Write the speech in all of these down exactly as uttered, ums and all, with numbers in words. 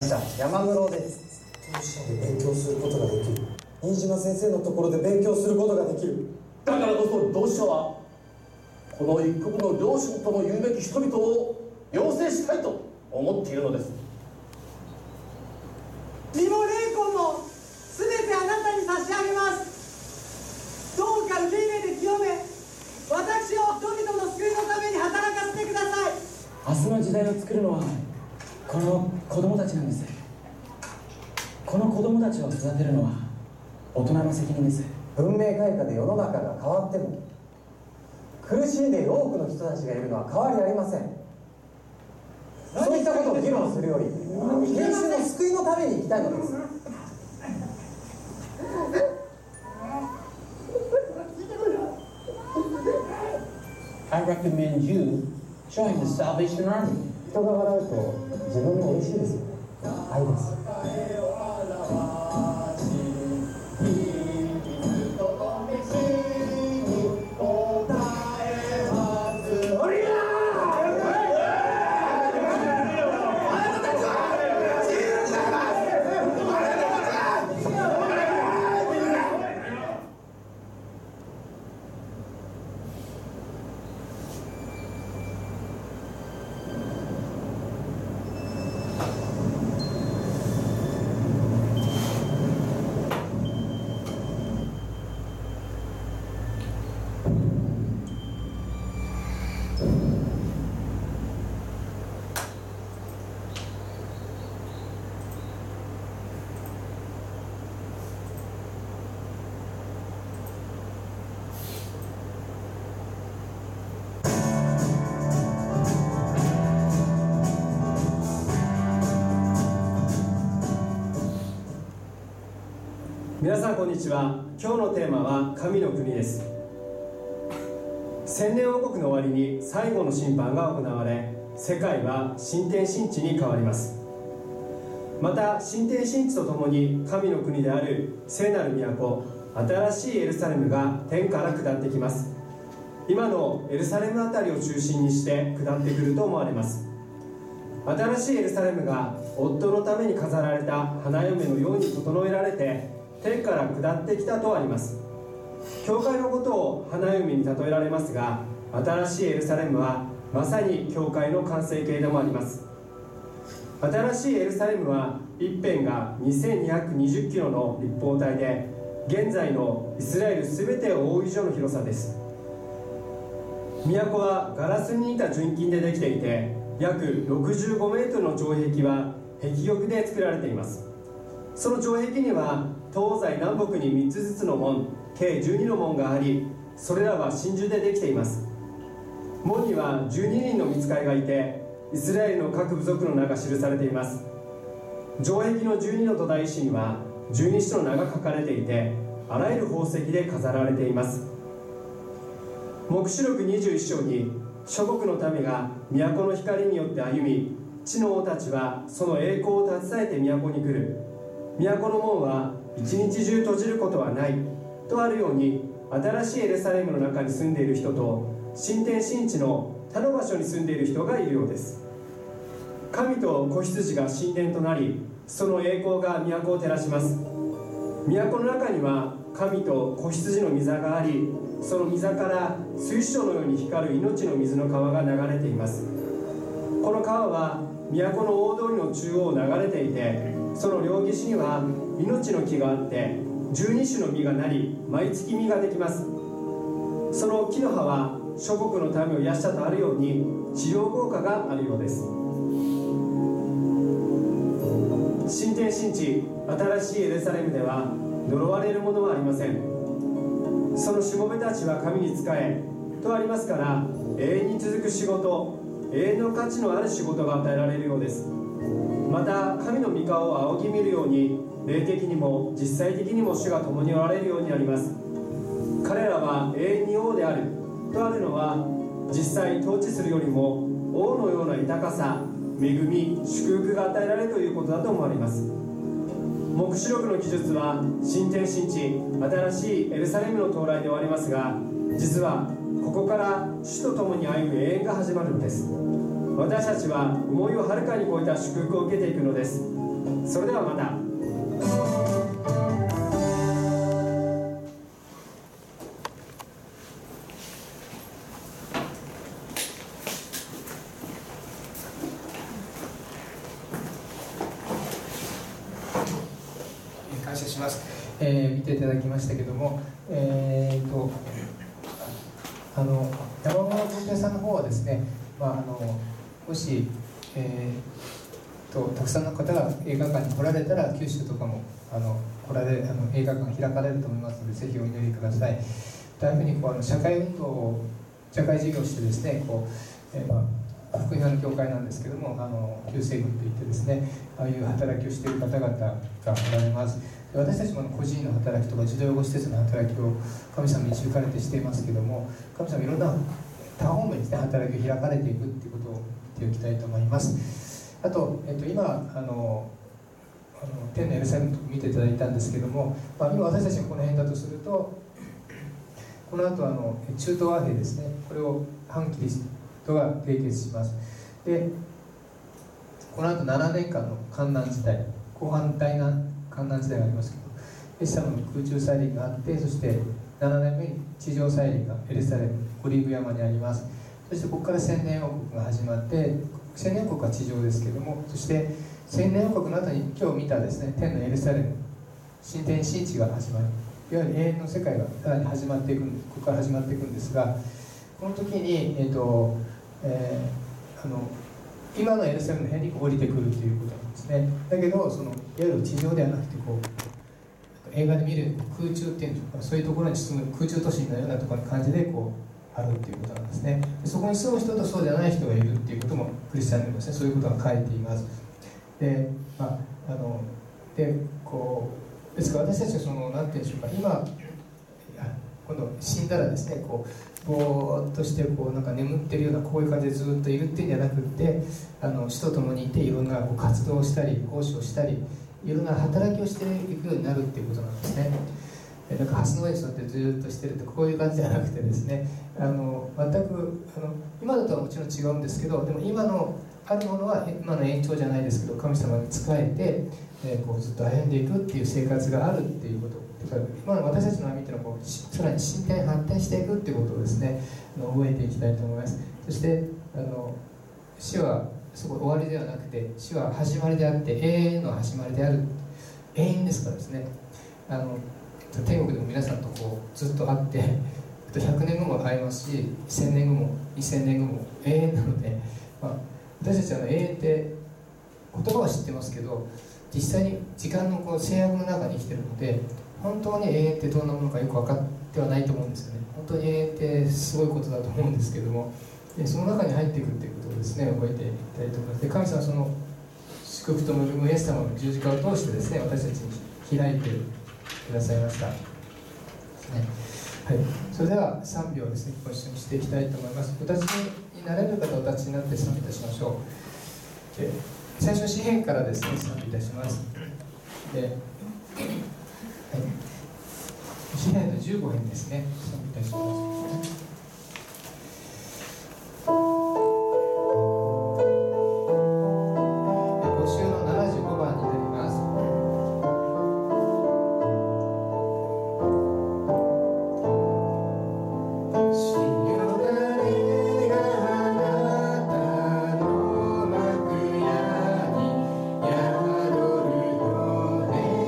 山室です。 当社で勉強することができる。新島先生のところで勉強することができる。 だからこそ同志社はこの一国の両親とも言うべき人々を養成したいと思っているのです。 身も霊魂も全てあなたに差し上げます。どうか受け入れて清め、私を人々の救いのために働かせてください。 明日の時代を作るのはこの子供たちなんです。この子供たちを育てるのは大人の責任です。 文明開化で世の中が変わっても苦しんでいる多くの人たちがいるのは変わりありません。そういったことを議論するより民衆の救いのために生きたいのです。 I recommend you join the Salvation Army. 人が笑うと自分も嬉しいですよね。愛です。 皆さんこんにちは。今日のテーマは神の国です。千年王国の終わりに最後の審判が行われ、世界は新天新地に変わります。また新天新地とともに神の国である聖なる都、新しいエルサレムが天から下ってきます。今のエルサレムあたりを中心にして下ってくると思われます。新しいエルサレムが夫のために飾られた花嫁のように整えられて天から下ってきたとあります。教会のことを花嫁に例えられますが、新しいエルサレムはまさに教会の完成形でもあります。新しいエルサレムは一辺がにせんにひゃくにじゅっキロの立方体で、現在のイスラエル全てを覆う以上の広さです。都はガラスに似た純金でできていて、約ろくじゅうごメートルの城壁は壁玉で作られています。その城壁には東西南北にみっつずつの門、計じゅうにの門があり、それらは真珠でできています。門にはじゅうににんの御使いがいて、イスラエルの各部族の名が記されています。城壁のじゅうにの土台石にはじゅうに使徒の名が書かれていて、あらゆる宝石で飾られています。黙示録にじゅういっ章に、諸国の民が都の光によって歩み、地の王たちはその栄光を携えて都に来る。都の門は一日中閉じることはないとあるように、新しいエルサレムの中に住んでいる人と新天新地の他の場所に住んでいる人がいるようです。神と子羊が神殿となり、その栄光が都を照らします。都の中には神と子羊の御座があり、その御座から水晶のように光る命の水の川が流れています。この川は都の大通りの中央を流れていて、その両岸には命の木があってじゅうに種の実がなり、毎月実ができます。その木の葉は諸国の民を癒したとあるように、治療効果があるようです。新天新地、新しいエルサレムでは呪われるものはありません。そのしもべたちは神に仕えとありますから、永遠に続く仕事、永遠の価値のある仕事が与えられるようです。また神の御顔を仰ぎ見るように、霊的にも実際的にも主が共におられるようになります。彼らは永遠に王であるとあるのは、実際統治するよりも王のような豊かさ、恵み、祝福が与えられるということだと思われます。黙示録の記述は新天新地、新しいエルサレムの到来で終わりますが、実はここから主と共に歩む永遠が始まるのです。私たちは思いをはるかに超えた祝福を受けていくのです。 それではまた。 感謝します、えー、見ていただきましたけども、えー、とあの山村文平さんの方はですね、まあ、あのもし、えー、とたくさんの方が映画館に来られたら九州とかもあの来られあの映画館開かれると思いますので、ぜひお祈りください。というふうにこうあの社会運動を社会事業をしてですね、こう、えーまあ、福音派の教会なんですけども、あの旧世軍といってですね、ああいう働きをしている方々がおられます。私たちも個人の働きとか児童養護施設の働きを神様に導かれてしていますけども、神様いろんな多方面ですね、働きを開かれていくっていうことを言っておきたいと思います。あと、えっと、今あのあの天のエルサレムと見ていただいたんですけども、まあ、今私たちがこの辺だとすると、この後あの中東和平ですね、これを反キリストが締結します。でこの後ななねんかんの観難時代、後半大難観難時代がありますけど、イエス様の空中再臨があって、そしてななねんめに地上再臨がエルサレムオリーブ山にあります。そしてここから千年王国が始まって、千年王国は地上ですけども、そして千年王国の後に今日見たですね、天のエルサレム新天新地が始まる、いわゆる永遠の世界がさらに始まっていく、ここから始まっていくんですが、この時に、えーとえー、あの今のエルサレムの辺に降りてくるということなんですね。だけどそのいわゆる地上ではなくて、こう映画で見る空中っていうんでしょうか、そういうところに住む空中都市のようなところの感じでこうあるっていうことなんですね。そこに住む人とそうじゃない人がいるっていうこともクリスチャンでもですね、そういうことが書いています。で、まあ、あのでこうですから私たちはその何て言うんでしょうか、今今度死んだらですね、こうぼーっとしてこうなんか眠ってるようなこういう感じでずっといるっていうんじゃなくって、あの死と共にいていろんなこう活動をしたり奉仕をしたりいろんな働きをしていくようになるっていうことなんですね。なんか蓮の上に座ってずっとしてるってこういう感じじゃなくてですね、あの全くあの今だとはもちろん違うんですけど、でも今のあるものは今の延長じゃないですけど、神様に仕えて、えー、こうずっと歩んでいくっていう生活があるっていうこと、だから今の私たちの歩みというのはこうさらに進展発展していくっていうことをですね、覚えていきたいと思います。そしてあの死はそこ終わりではなくて、死は始まりであって永遠の始まりである、永遠ですからですね、あの天国でも皆さんとこうずっと会ってひゃくねんごも会えますし、せんねんごもにせんねんごも永遠なので、まあ、私たちは永遠って言葉は知ってますけど、実際に時間のこう制約の中に生きてるので、本当に永遠ってどんなものかよく分かってはないと思うんですよね。本当に永遠ってすごいことだと思うんですけども、でその中に入っていくっていうことをですね、覚えていきたいと思います。で神様はその祝福と恵みをイエス様の十字架を通してですね、私たちに開いてくださいました、ね。はい、それではさんびょうですね、ご一緒にしていきたいと思います。お立ちになれる方はお立ちになって賛美いたしましょう。で最初詩編からですね、賛美いたします。で、はい、詩編のじゅうご編ですね、賛美いたします。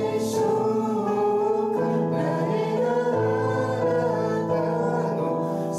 「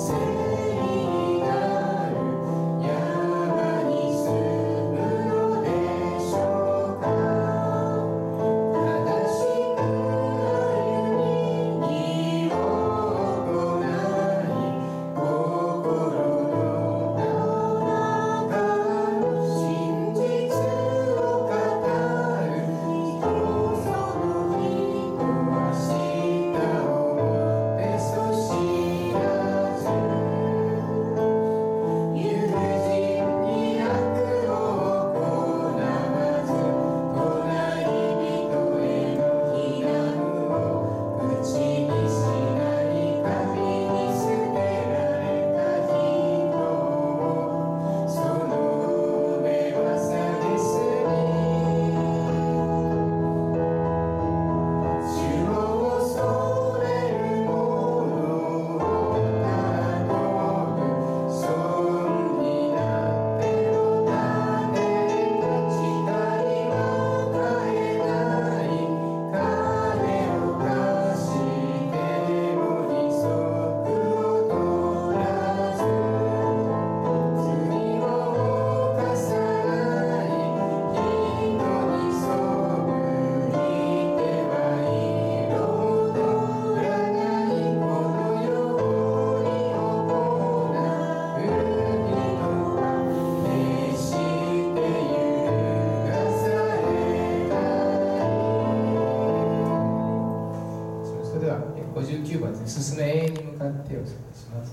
じゅうきゅうばんですね、進め永遠に向かってをお捧げします。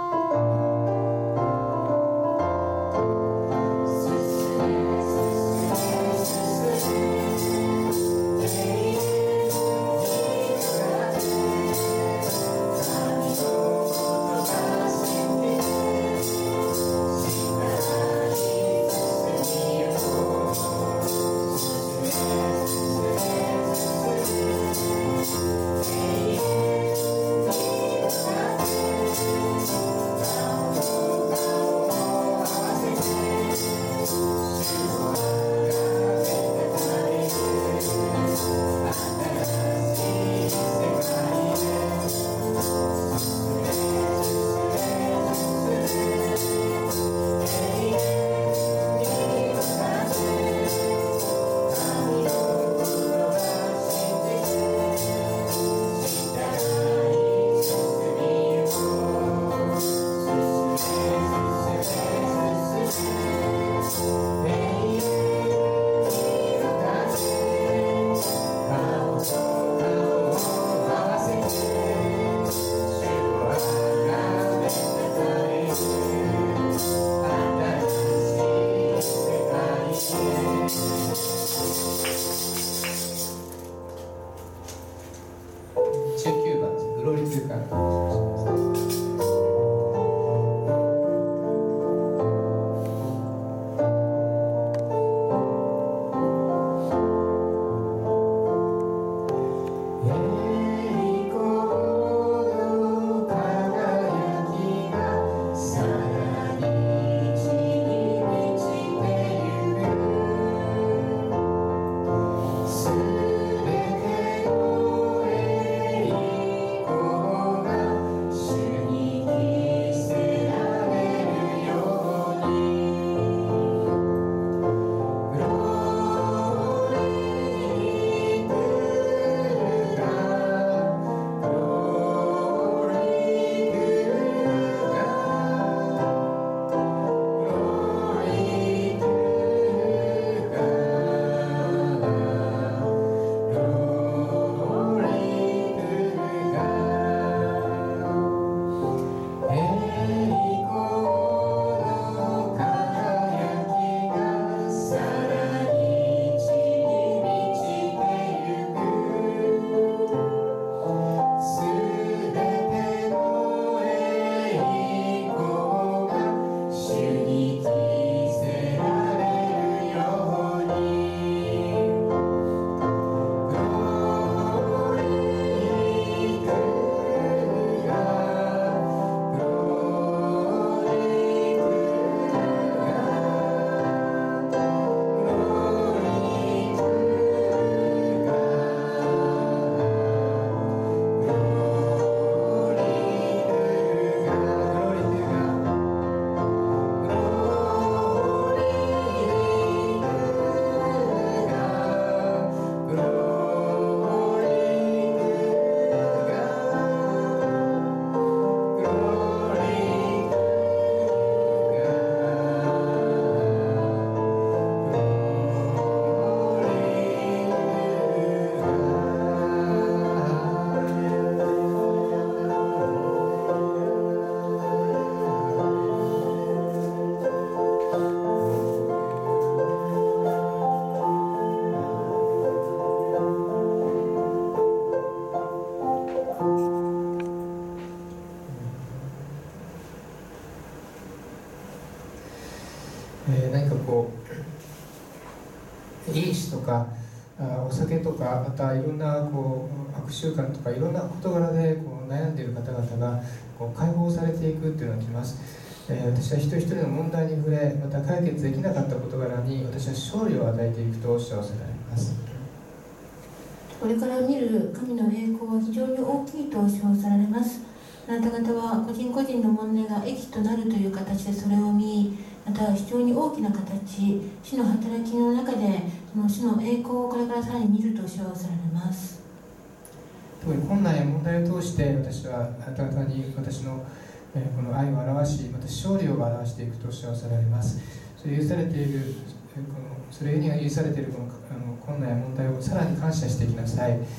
えー、何かこう飲酒とかあお酒とか、またいろんなこう悪習慣とかいろんな事柄でこう悩んでいる方々がこう解放されていくっていうのが来ます。えー、私は一人一人の問題に触れ、また解決できなかった事柄に私は勝利を与えていくと幸せられます。 これから見る神の栄光は非常に大きいと称されます。あなた方は個人個人の問題が益となるという形でそれを見、また非常に大きな形、主の働きの中でその主の栄光をこれからさらに見ると称されます。 特に困難や問題を通して私はあなた方に私のこの愛を表し、また勝利を表していくと幸せられます。それ許されているこのそれには許されているこのあの困難や問題をさらに感謝していきなさい。ま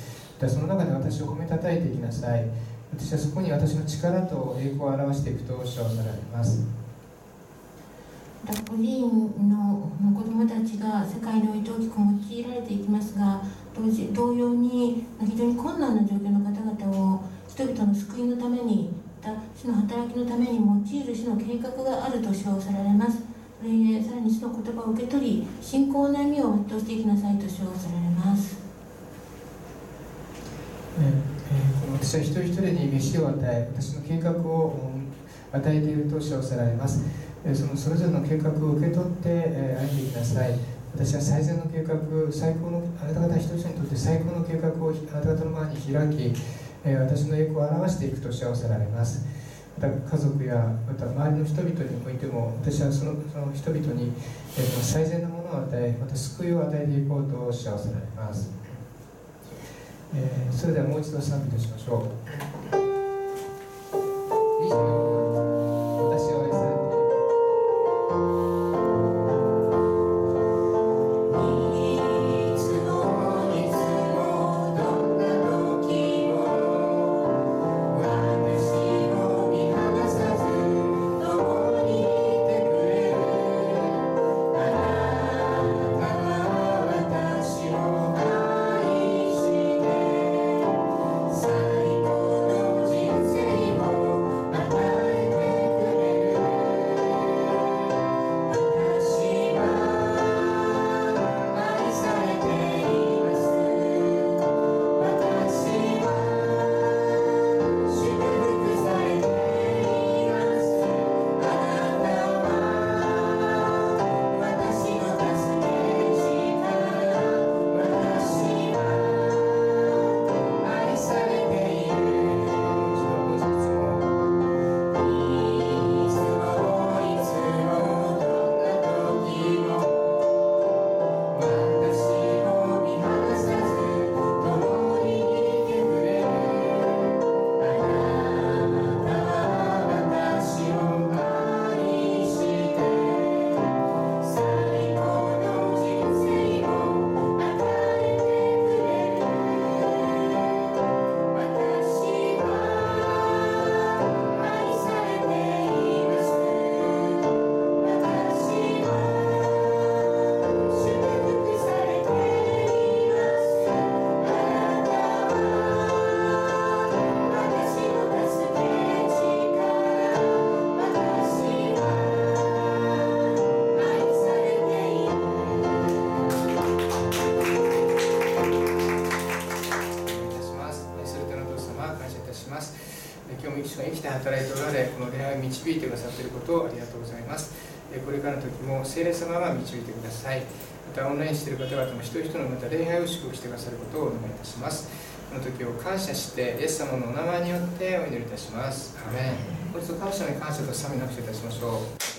その中で私を褒めたたえていきなさい。私はそこに私の力と栄光を表していくとおっしゃられます。 また個人の子どもたちが世界において大きく用いられていきますが、同時同様に非常に困難な状況の方々を人々の救いのために、また主の働きのために用いる主の計画があると主はおっしゃられます。それゆえさらに主の言葉を受け取り、信仰の歩みを全うしていきなさいと主はおっしゃられます。 えーえー、この私は一人一人に飯を与え、私の計画を与えていると主はおっしゃられます。そのそれぞれの計画を受け取って、えー、歩んでいきなさい。私は最善の計画、最高のあなた方一人一人にとって最高の計画をあなた方の前に開き、えー、私の栄光を表していくと主はおっしゃられます。また家族やまた周りの人々においても、私はそのその人々に、えー、最善のものを与え、また救いを与えていこうと主はおっしゃられます。えー、それではもう一度賛美としましょう。にじゅうよんばん、私を愛されている。 導いてくださっていることをありがとうございます。これからの時も聖霊様が導いてください。またオンラインしている方々も一人一人のまた礼拝を祝福してくださることをお願いいたします。この時を感謝してイエス様のお名前によってお祈りいたします。アメン。もう一度感謝に感謝と賛美の拍手いたしましょう。